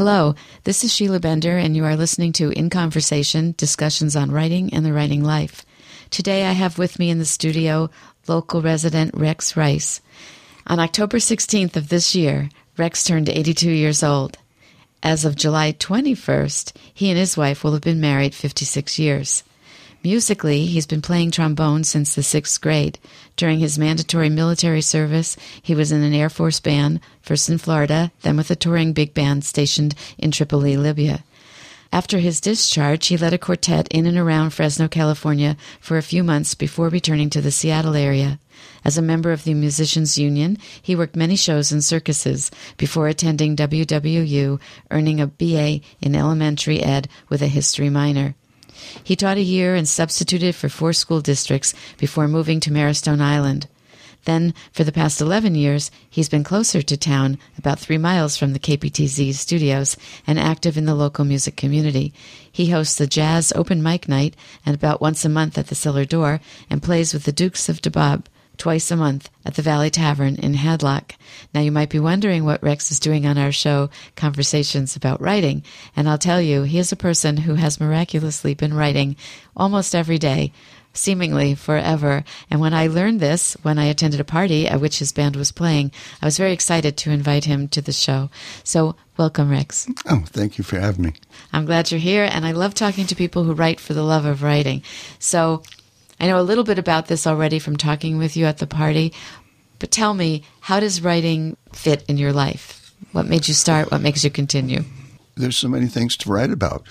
Hello, this is Sheila Bender, and you are listening to In Conversation, discussions on writing and the writing life. Today I have with me in the studio local resident Rex Rice. On October 16th of this year, Rex turned 82 years old. As of July 21st, he and his wife will have been married 56 years. Musically, he's been playing trombone since the 6th grade. During his mandatory military service, he was in an Air Force band, first in Florida, then with a touring big band stationed in Tripoli, Libya. After his discharge, he led a quartet in and around Fresno, California for a few months before returning to the Seattle area. As a member of the Musicians Union, he worked many shows and circuses before attending WWU, earning a BA in elementary ed with a history minor. He taught a year and substituted for 4 school districts before moving to Marrowstone Island. Then, for the past 11 years, he's been closer to town, about 3 miles from the KPTZ studios, and active in the local music community. He hosts the Jazz Open Mic Night and about once a month at the Cellar Door, and plays with the Dukes of DeBob twice a month at the Valley Tavern in Hadlock. Now, you might be wondering what Rex is doing on our show, Conversations About Writing, and I'll tell you, he is a person who has miraculously been writing almost every day, seemingly forever. And when I learned this, when I attended a party at which his band was playing, I was very excited to invite him to the show. So, welcome, Rex. Oh, thank you for having me. I'm glad you're here, and I love talking to people who write for the love of writing. So, I know a little bit about this already from talking with you at the party, but tell me, how does writing fit in your life? What made you start? What makes you continue? There's so many things to write about.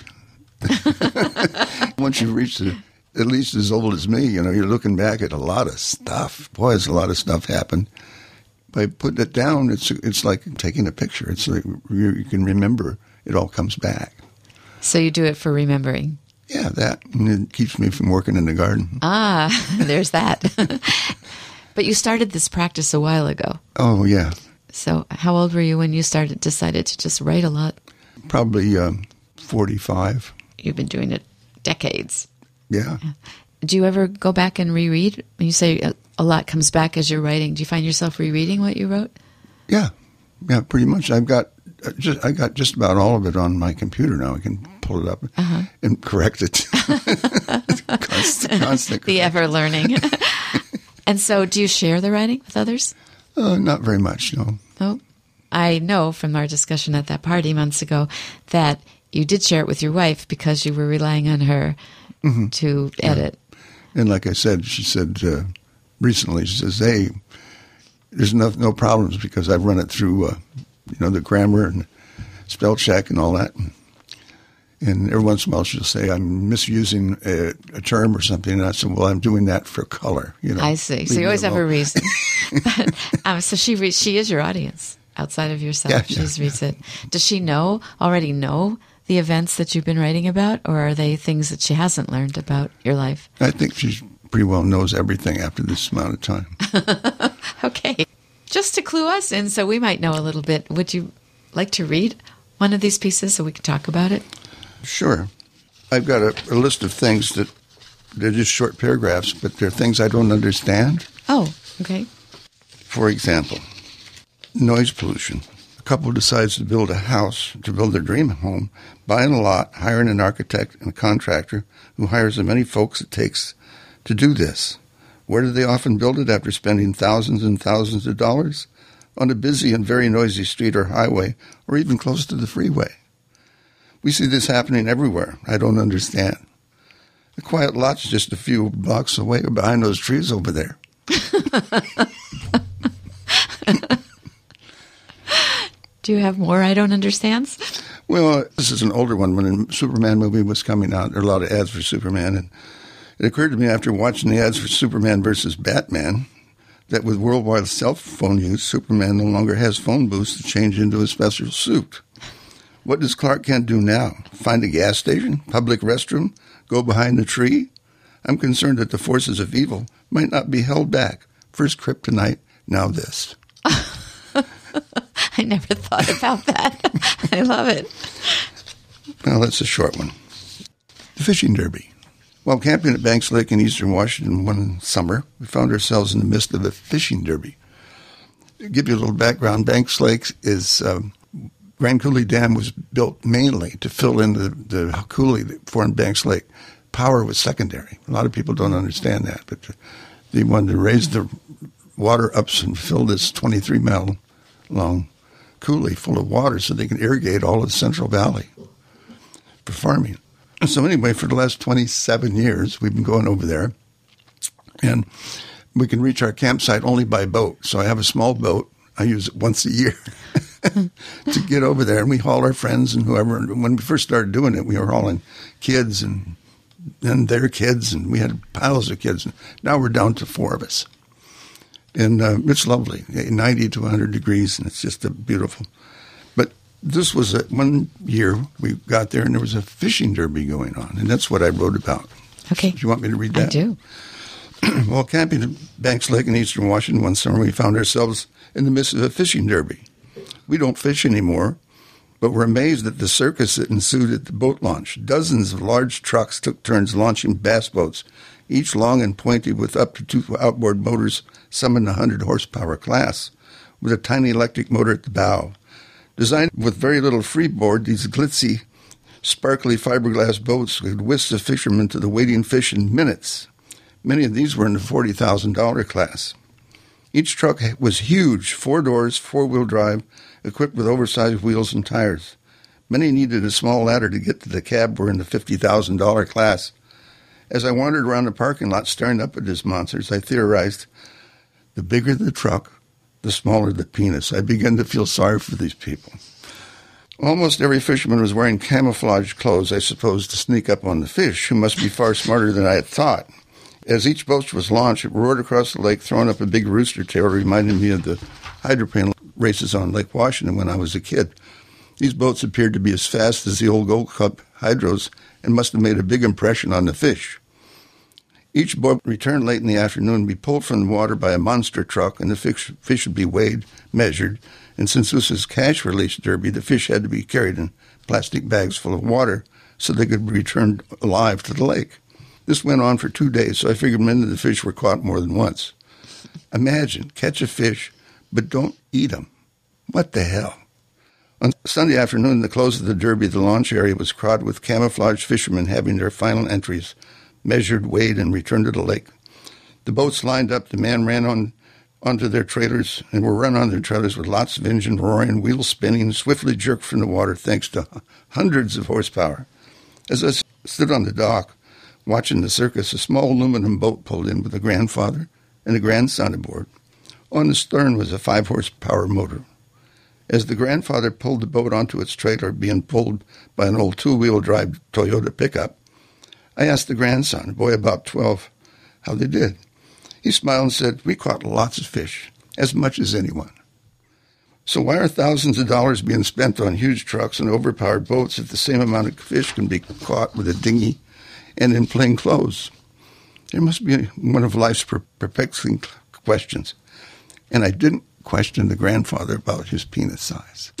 Once you reach at least as old as me, you're looking back at a lot of stuff. Boy, has a lot of stuff happened. By putting it down, it's like taking a picture. It's like you can remember. It all comes back. So you do it for remembering? Yeah, that. And it keeps me from working in the garden. Ah, there's that. But you started this practice a while ago. Oh, yeah. So how old were you when you decided to just write a lot? Probably 45. You've been doing it decades. Yeah. Do you ever go back and reread? When you say a lot comes back as you're writing, do you find yourself rereading what you wrote? Yeah. Yeah, pretty much. I got just about all of it on my computer now. I can pull it up and correct it. constant the ever-learning. And so do you share the writing with others? Not very much, no. Oh, I know from our discussion at that party months ago that you did share it with your wife because you were relying on her to edit. And like I said, she said recently, she says, hey, there's no problems because I've run it through, the grammar and spell check and all that. And every once in a while she'll say, I'm misusing a term or something. And I said, well, I'm doing that for color. I see. So you always have a reason. But, so she is your audience outside of yourself. Yeah, She reads it. Does she already know the events that you've been writing about, or are they things that she hasn't learned about your life? I think she pretty well knows everything after this amount of time. Okay. Just to clue us in so we might know a little bit, would you like to read one of these pieces so we can talk about it? Sure. I've got a list of things that they're just short paragraphs, but they're things I don't understand. Oh, okay. For example, noise pollution. A couple decides to build their dream home, buying a lot, hiring an architect and a contractor who hires as many folks it takes to do this. Where do they often build it after spending thousands and thousands of dollars? On a busy and very noisy street or highway, or even close to the freeway. We see this happening everywhere. I don't understand. The quiet lot's just a few blocks away behind those trees over there. Do you have more I don't understands? Well, this is an older one. When the Superman movie was coming out, there were a lot of ads for Superman. And it occurred to me after watching the ads for Superman versus Batman that with worldwide cell phone use, Superman no longer has phone booths to change into a special suit. What does Clark Kent do now? Find a gas station? Public restroom? Go behind a tree? I'm concerned that the forces of evil might not be held back. First kryptonite, now this. I never thought about that. I love it. Well, that's a short one. The fishing derby. While camping at Banks Lake in eastern Washington one summer, we found ourselves in the midst of a fishing derby. To give you a little background, Banks Lake is Grand Coulee Dam was built mainly to fill in the coulee that formed Banks Lake. Power was secondary. A lot of people don't understand that, but they wanted to raise the water ups and fill this 23-mile long coulee full of water so they could irrigate all of the Central Valley for farming. So anyway, for the last 27 years, we've been going over there, and we can reach our campsite only by boat. So I have a small boat. I use it once a year to get over there, and we haul our friends and whoever. And when we first started doing it, we were hauling kids and their kids, and we had piles of kids. Now we're down to 4 of us. And it's lovely, 90 to 100 degrees, and it's just beautiful. But this was one year we got there, and there was a fishing derby going on, and that's what I wrote about. Okay. Do you want me to read that? I do. While camping at Banks Lake in eastern Washington one summer, we found ourselves in the midst of a fishing derby. We don't fish anymore, but we're amazed at the circus that ensued at the boat launch. Dozens of large trucks took turns launching bass boats, each long and pointy with up to 2 outboard motors, some in the 100-horsepower class, with a tiny electric motor at the bow. Designed with very little freeboard, these glitzy, sparkly fiberglass boats could whisk the fishermen to the waiting fish in minutes. Many of these were in the $40,000 class. Each truck was huge, 4 doors, 4-wheel drive, equipped with oversized wheels and tires. Many needed a small ladder to get to the cab were in the $50,000 class. As I wandered around the parking lot staring up at these monsters, I theorized, the bigger the truck, the smaller the penis. I began to feel sorry for these people. Almost every fisherman was wearing camouflage clothes, I suppose, to sneak up on the fish, who must be far smarter than I had thought. As each boat was launched, it roared across the lake, throwing up a big rooster tail, reminding me of the hydroplane races on Lake Washington when I was a kid. These boats appeared to be as fast as the old Gold Cup hydros and must have made a big impression on the fish. Each boat returned late in the afternoon and be pulled from the water by a monster truck, and the fish would be weighed, measured, and since this was cash release derby, the fish had to be carried in plastic bags full of water so they could be returned alive to the lake. This went on for 2 days, so I figured many of the fish were caught more than once. Imagine, catch a fish, but don't eat them. What the hell? On Sunday afternoon, the close of the derby, the launch area was crowded with camouflaged fishermen having their final entries measured, weighed, and returned to the lake. The boats lined up, the men ran onto their trailers and were run on their trailers with lots of engine roaring, wheels spinning, swiftly jerked from the water thanks to hundreds of horsepower. As I stood on the dock, watching the circus, a small aluminum boat pulled in with a grandfather and a grandson aboard. On the stern was a 5-horsepower motor. As the grandfather pulled the boat onto its trailer, being pulled by an old 2-wheel drive Toyota pickup, I asked the grandson, a boy about 12, how they did. He smiled and said, "We caught lots of fish, as much as anyone." So why are thousands of dollars being spent on huge trucks and overpowered boats if the same amount of fish can be caught with a dinghy and in plain clothes? There must be one of life's perplexing questions. And I didn't question the grandfather about his penis size.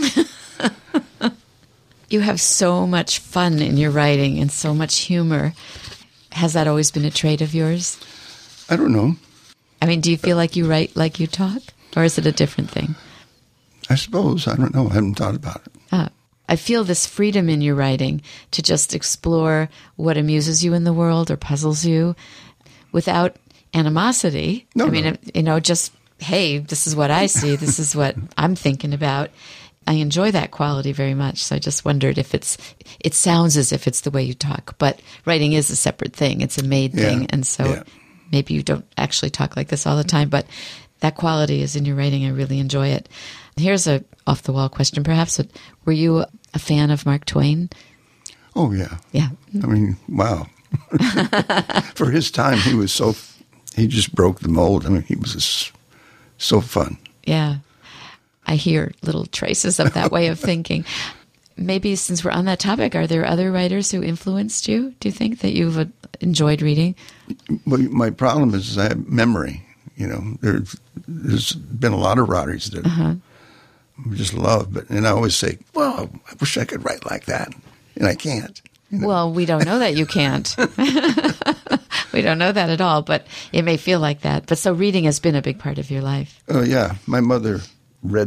You have so much fun in your writing and so much humor. Has that always been a trait of yours? I don't know. I mean, do you feel like you write like you talk? Or is it a different thing? I suppose. I don't know. I haven't thought about it. I feel this freedom in your writing to just explore what amuses you in the world or puzzles you without animosity. No, I mean, just, hey, this is what I see. This is what I'm thinking about. I enjoy that quality very much. So I just wondered if it sounds as if it's the way you talk, but writing is a separate thing. It's a made thing. And so maybe you don't actually talk like this all the time, but that quality is in your writing. I really enjoy it. Here's a off-the-wall question, perhaps. Were you a fan of Mark Twain? Oh, yeah. Yeah. I mean, wow. For his time, he just broke the mold. I mean, he was just so fun. Yeah. I hear little traces of that way of thinking. Maybe since we're on that topic, are there other writers who influenced you, do you think, that you've enjoyed reading? Well, my problem is I have memory. You know, there's been a lot of writers that I just love, and I always say, well, I wish I could write like that, and I can't. You know? Well, we don't know that you can't. We don't know that at all, but it may feel like that. But so reading has been a big part of your life. Oh, yeah. My mother read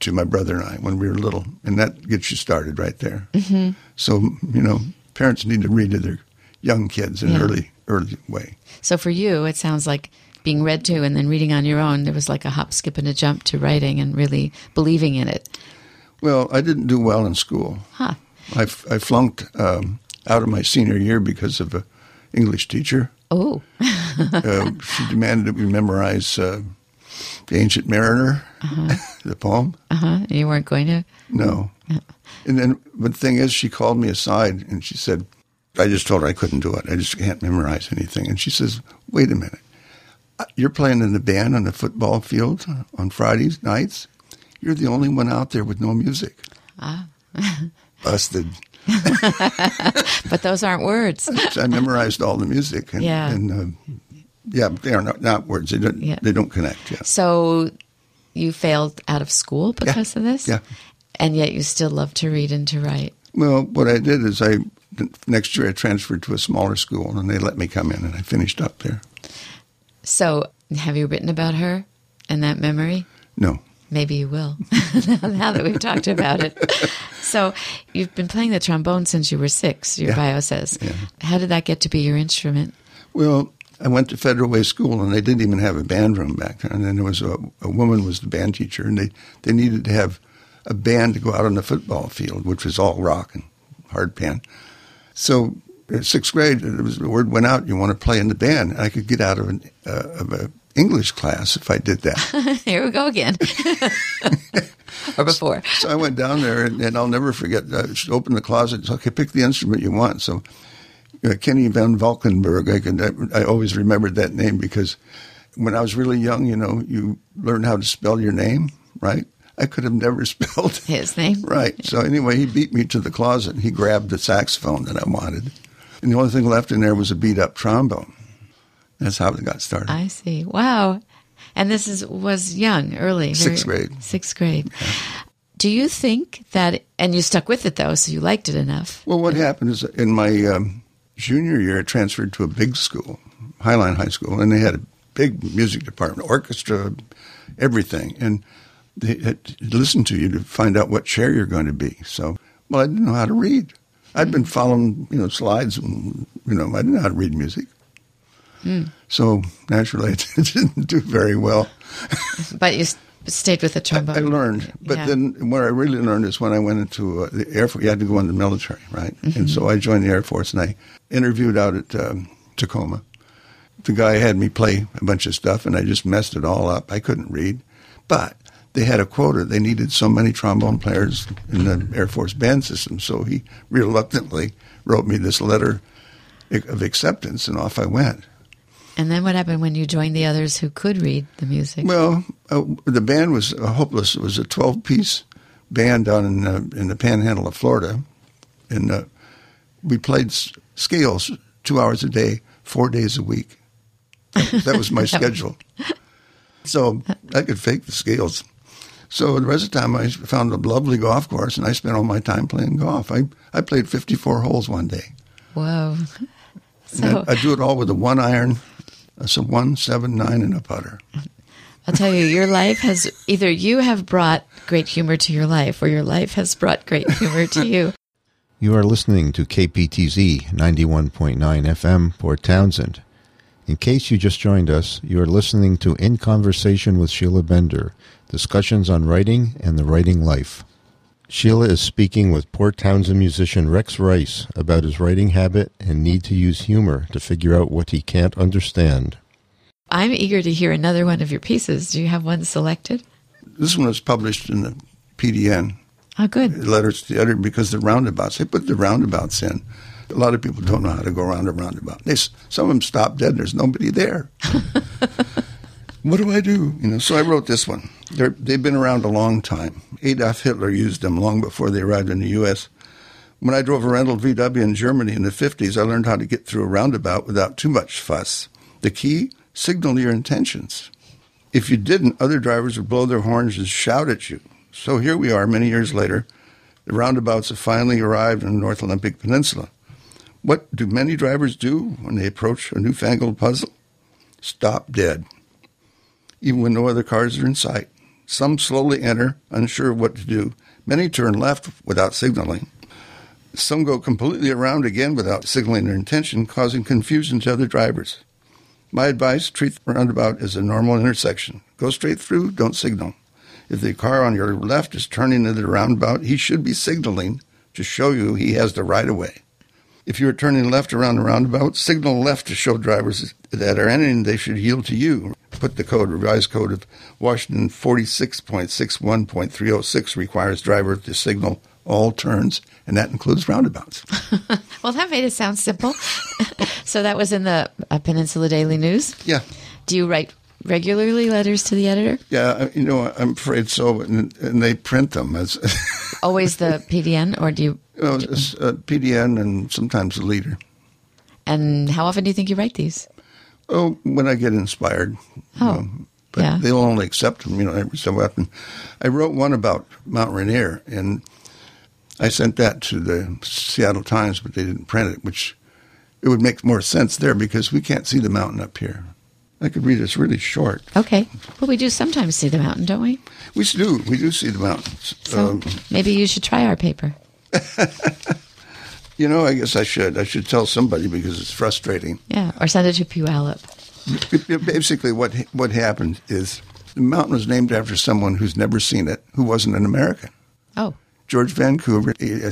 to, my brother and I, when we were little. And that gets you started right there. So, parents need to read to their young kids in an early way. So for you, it sounds like being read to and then reading on your own, there was like a hop, skip, and a jump to writing and really believing in it. Well, I didn't do well in school. Huh. I flunked out of my senior year because of an English teacher. Oh. She demanded that we memorize The Ancient Mariner, the poem. You weren't going to? No. And then, but the thing is, she called me aside and she said, I just told her I couldn't do it. I just can't memorize anything. And she says, wait a minute. You're playing in the band on the football field on Fridays nights. You're the only one out there with no music. Busted. But those aren't words. So I memorized all the music. And they are not words. They don't connect. Yeah. So you failed out of school because of this? Yeah. And yet you still love to read and to write. Well, what I did is next year I transferred to a smaller school, and they let me come in, and I finished up there. So have you written about her and that memory? No. Maybe you will, now that we've talked about it. So you've been playing the trombone since you were 6, your bio says. Yeah. How did that get to be your instrument? Well, I went to Federal Way School, and they didn't even have a band room back there. And then there was a woman was the band teacher, and they needed to have a band to go out on the football field, which was all rock and hard pan. So in 6th grade, the word went out, you want to play in the band. And I could get out of an English class if I did that. Here we go again. Or before. So I went down there, and I'll never forget, she opened the closet and said, okay, pick the instrument you want. So Kenny Van Valkenburg, I always remembered that name because when I was really young, you learn how to spell your name, right? I could have never spelled his name. Right. So anyway, he beat me to the closet, and he grabbed the saxophone that I wanted. And the only thing left in there was a beat-up trombone. That's how it got started. I see. Wow. And this was young, early. 6th grade. 6th grade. Yeah. Do you think that, and you stuck with it, though, so you liked it enough. Well, what happened is in my junior year, I transferred to a big school, Highline High School, and they had a big music department, orchestra, everything. And they had to listen to you to find out what chair you're going to be. So, I didn't know how to read. I'd been following, slides, and, I didn't know how to read music. So, naturally, I didn't do very well. But you stayed with the trombone. I learned. But then what I really learned is when I went into the Air Force, you had to go in the military, right? Mm-hmm. And so I joined the Air Force, and I interviewed out at Tacoma. The guy had me play a bunch of stuff, and I just messed it all up. I couldn't read. But they had a quota. They needed so many trombone players in the Air Force band system. So he reluctantly wrote me this letter of acceptance, and off I went. And then what happened when you joined the others who could read the music? Well, the band was hopeless. It was a 12-piece band down in the Panhandle of Florida, and we played scales 2 hours a day, 4 days a week. That was my schedule. So I could fake the scales. So the rest of the time, I found a lovely golf course, and I spent all my time playing golf. I played 54 holes one day. Whoa. So I do it all with a 1-iron, a 1, 7, 9, and a putter. I'll tell you, your life has, either you have brought great humor to your life, or your life has brought great humor to you. You are listening to KPTZ 91.9 FM, Port Townsend. In case you just joined us, you are listening to In Conversation with Sheila Bender, discussions on writing and the writing life. Sheila is speaking with Port Townsend musician Rex Rice about his writing habit and need to use humor to figure out what he can't understand. I'm eager to hear another one of your pieces. Do you have one selected? This one was published in the PDN. Oh, good. Letters to the editor, because the roundabouts, they put the roundabouts in. A lot of people don't know how to go around a roundabout. Some of them stop dead. There's nobody there. What do I do? So I wrote this one. They've been around a long time. Adolf Hitler used them long before they arrived in the U.S. When I drove a rental VW in Germany in the 50s, I learned how to get through a roundabout without too much fuss. The key? Signal your intentions. If you didn't, other drivers would blow their horns and shout at you. So here we are many years later. The roundabouts have finally arrived in the North Olympic Peninsula. What do many drivers do when they approach a newfangled puzzle? Stop dead. Even when no other cars are in sight. Some slowly enter, unsure of what to do. Many turn left without signaling. Some go completely around again without signaling their intention, causing confusion to other drivers. My advice, treat the roundabout as a normal intersection. Go straight through, don't signal. If the car on your left is turning into the roundabout, he should be signaling to show you he has the right-of-way. If you are turning left around the roundabout, signal left to show drivers that are entering they should yield to you. Put the revised code of Washington 46.61.306 requires drivers to signal all turns, and that includes roundabouts. Well, that made it sound simple. So that was in the Peninsula Daily News? Yeah. Do you write regularly letters to the editor? Yeah, I'm afraid so, and they print them as always the PDN, or do you? PDN and sometimes the leader. And how often do you think you write these? Oh, when I get inspired. Oh, but yeah. They'll only accept them, every so often. I wrote one about Mount Rainier, and I sent that to the Seattle Times, but they didn't print it, which it would make more sense there because we can't see the mountain up here. I could read it's really short. Okay. Well, we do sometimes see the mountain, don't we? We do. We do see the mountains. So maybe you should try our paper. I guess I should. I should tell somebody because it's frustrating. Yeah, or send it to Puyallup. Basically, what happened is the mountain was named after someone who's never seen it, who wasn't an American. Oh. George Vancouver,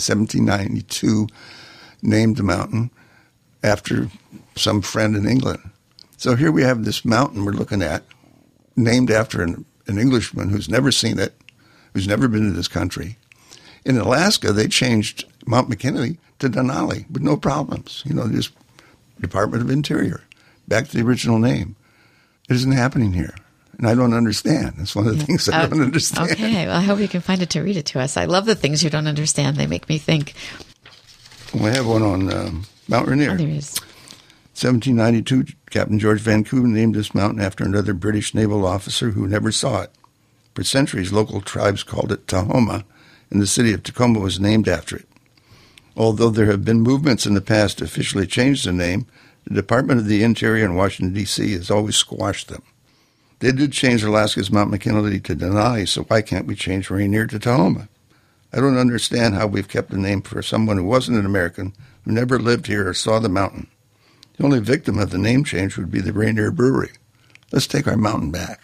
1792, named the mountain after some friend in England. So here we have this mountain we're looking at, named after an Englishman who's never seen it, who's never been to this country. In Alaska, they changed Mount McKinley to Denali with no problems. Just Department of Interior, back to the original name. It isn't happening here, and I don't understand. That's one of the things I don't understand. Okay, well, I hope you can find it to read it to us. I love the things you don't understand. They make me think. Well, I have one on Mount Rainier. Oh, there is. 1792, Captain George Vancouver named this mountain after another British naval officer who never saw it. For centuries, local tribes called it Tahoma, and the city of Tacoma was named after it. Although there have been movements in the past to officially change the name, the Department of the Interior in Washington, D.C. has always squashed them. They did change Alaska's Mount McKinley to Denali, so why can't we change Rainier to Tahoma? I don't understand how we've kept the name for someone who wasn't an American, who never lived here or saw the mountain. The only victim of the name change would be the Rainier Brewery. Let's take our mountain back.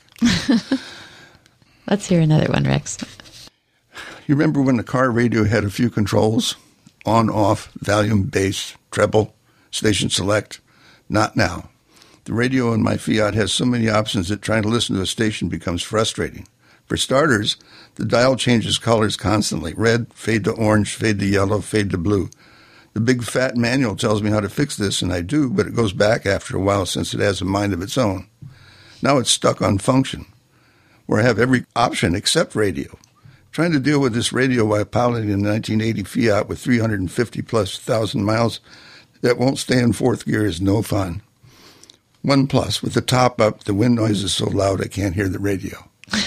Let's hear another one, Rex. You remember when the car radio had a few controls? On, off, volume, bass, treble, station select? Not now. The radio in my Fiat has so many options that trying to listen to a station becomes frustrating. For starters, the dial changes colors constantly. Red, fade to orange, fade to yellow, fade to blue. The big fat manual tells me how to fix this, and I do, but it goes back after a while since it has a mind of its own. Now it's stuck on function, where I have every option except radio. Trying to deal with this radio while piloting a 1980 Fiat with 350,000+ miles that won't stay in fourth gear is no fun. One plus, with the top up, the wind noise is so loud I can't hear the radio.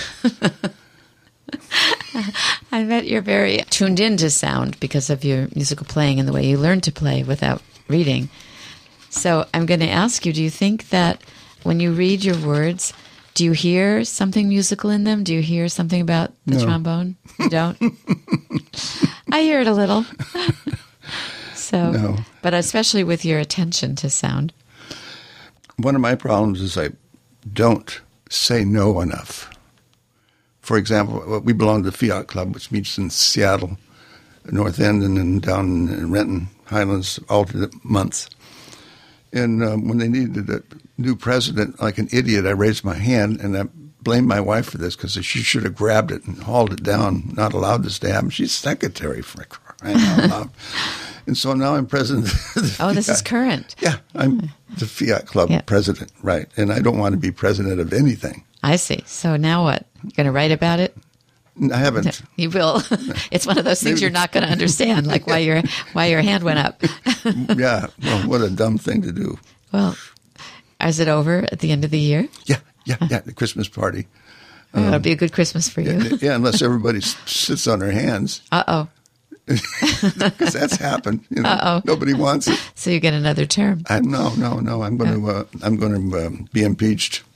I bet you're very tuned in to sound because of your musical playing and the way you learn to play without reading. So I'm going to ask you, do you think that when you read your words, do you hear something musical in them? Do you hear something about the trombone? You don't? I hear it a little. So, no. But especially with your attention to sound. One of my problems is I don't say no enough. For example, we belong to the Fiat Club, which meets in Seattle, North End, and then down in Renton, Highlands, alternate months. And when they needed a new president, like an idiot, I raised my hand, and I blamed my wife for this because she should have grabbed it and hauled it down, not allowed this to happen. She's secretary for crying out loud. And so now I'm president of the Fiat. This is current. Yeah, I'm the Fiat Club president, right. And I don't want to be president of anything. I see. So now what? You're going to write about it? I haven't. You will. It's one of those things you're not going to understand, like why your hand went up. Yeah. Well, what a dumb thing to do. Well, is it over at the end of the year? Yeah. The Christmas party. It'll be a good Christmas for you. Yeah, unless everybody sits on their hands. Uh-oh. Because that's happened. Nobody wants it. So you get another term. No. I'm going to be impeached.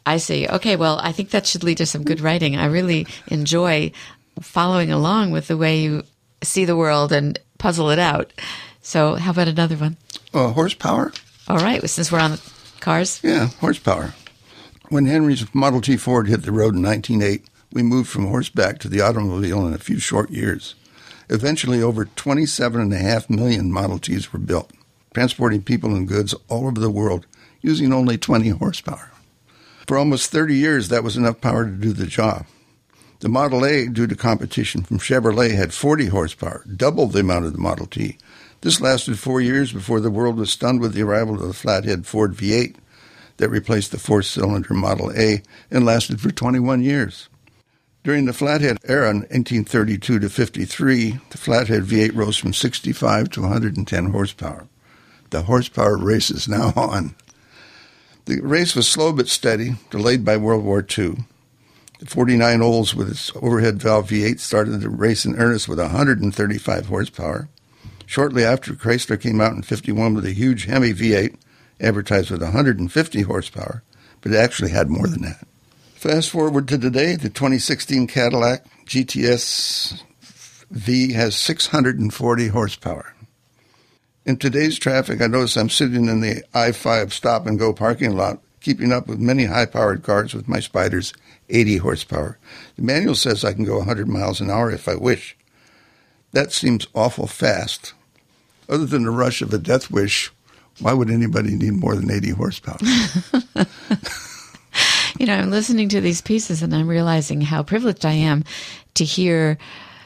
I see. Okay, well, I think that should lead to some good writing. I really enjoy following along with the way you see the world and puzzle it out. So how about another one? Horsepower? All right, since we're on the cars. Yeah, horsepower. When Henry's Model T Ford hit the road in 1908, we moved from horseback to the automobile in a few short years. Eventually, over 27.5 million Model Ts were built, transporting people and goods all over the world using only 20 horsepower. For almost 30 years, that was enough power to do the job. The Model A, due to competition from Chevrolet, had 40 horsepower, double the amount of the Model T. This lasted 4 years before the world was stunned with the arrival of the flathead Ford V8 that replaced the four-cylinder Model A and lasted for 21 years. During the flathead era in 1832 to 53, the flathead V8 rose from 65 to 110 horsepower. The horsepower race is now on. The race was slow but steady, delayed by World War II. The 49 Olds with its overhead valve V8 started the race in earnest with 135 horsepower. Shortly after, Chrysler came out in 51 with a huge Hemi V8, advertised with 150 horsepower, but it actually had more than that. Fast forward to today, the 2016 Cadillac GTS V has 640 horsepower. In today's traffic, I notice I'm sitting in the I-5 stop-and-go parking lot, keeping up with many high-powered cars with my Spyder's 80 horsepower. The manual says I can go 100 miles an hour if I wish. That seems awful fast. Other than the rush of a death wish, why would anybody need more than 80 horsepower? You know, I'm listening to these pieces and I'm realizing how privileged I am to hear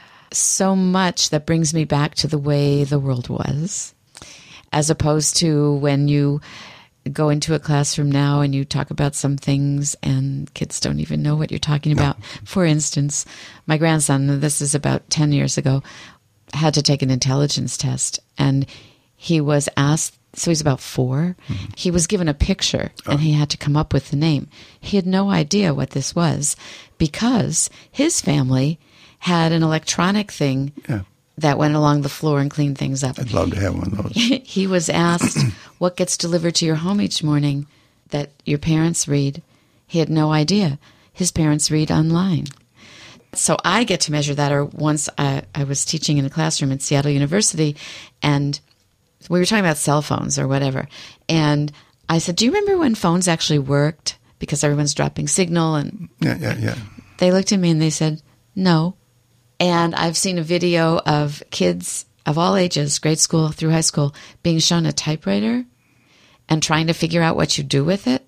so much that brings me back to the way the world was, as opposed to when you go into a classroom now and you talk about some things and kids don't even know what you're talking about. No. For instance, my grandson, this is about 10 years ago, had to take an intelligence test, and he was asked, so he's about 4, he was given a picture and he had to come up with the name. He had no idea what this was because his family had an electronic thing that went along the floor and cleaned things up. I'd love to have one of those. He was asked what gets delivered to your home each morning that your parents read. He had no idea. His parents read online. So I get to measure that. Or once I was teaching in a classroom at Seattle University, and we were talking about cell phones or whatever. And I said, do you remember when phones actually worked? Because everyone's dropping signal. And Yeah. They looked at me and they said, no. And I've seen a video of kids of all ages, grade school through high school, being shown a typewriter and trying to figure out what you do with it.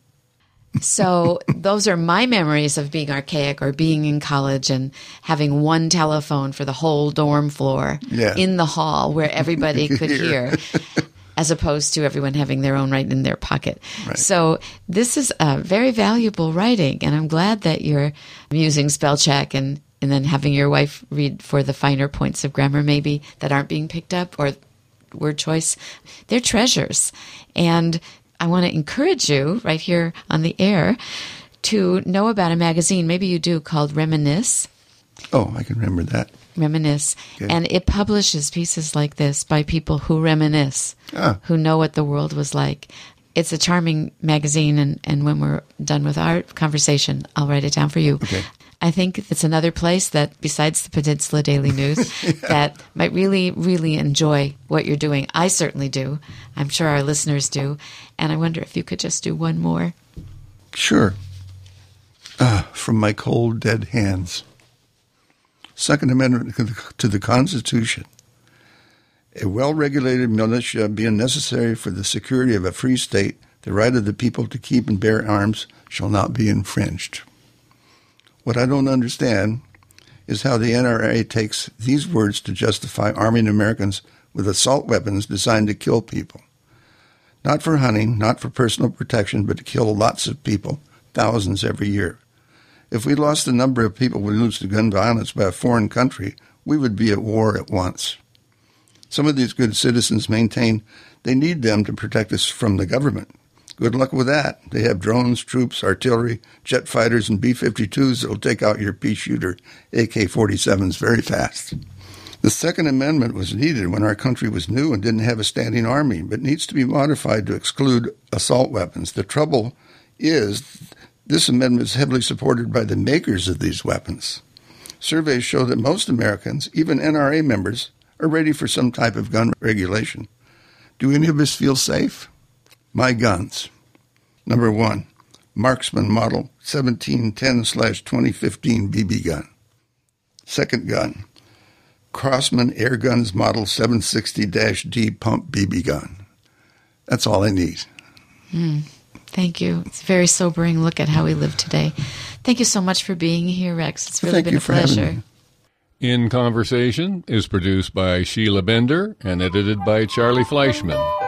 So those are my memories of being archaic or being in college and having one telephone for the whole dorm floor in the hall where everybody could hear, as opposed to everyone having their own right in their pocket. Right. So this is very valuable writing, and I'm glad that you're using spell check and then having your wife read for the finer points of grammar maybe that aren't being picked up, or word choice. They're treasures. And I want to encourage you right here on the air to know about a magazine, maybe you do, called Reminisce. Oh, I can remember that. Reminisce. Okay. And it publishes pieces like this by people who reminisce, who know what the world was like. It's a charming magazine, and when we're done with our conversation, I'll write it down for you. Okay. I think it's another place that, besides the Peninsula Daily News, that might really, really enjoy what you're doing. I certainly do. I'm sure our listeners do. And I wonder if you could just do one more. Sure. From my cold, dead hands. Second Amendment to the Constitution. A well-regulated militia being necessary for the security of a free state, the right of the people to keep and bear arms shall not be infringed. What I don't understand is how the NRA takes these words to justify arming Americans with assault weapons designed to kill people. Not for hunting, not for personal protection, but to kill lots of people, thousands every year. If we lost the number of people we lose to gun violence by a foreign country, we would be at war at once. Some of these good citizens maintain they need them to protect us from the government. Good luck with that. They have drones, troops, artillery, jet fighters, and B-52s that will take out your pea shooter AK-47s very fast. The Second Amendment was needed when our country was new and didn't have a standing army, but needs to be modified to exclude assault weapons. The trouble is This amendment is heavily supported by the makers of these weapons. Surveys show that most Americans, even NRA members, are ready for some type of gun regulation. Do any of us feel safe? My guns. Number 1, Marksman Model 1710/2015 BB gun. Second gun, Crossman Air Guns Model 760-D pump BB gun. That's all I need. Thank you. It's a very sobering look at how we live today. Thank you so much for being here, Rex. It's really been a pleasure. In Conversation is produced by Sheila Bender and edited by Charlie Fleischman.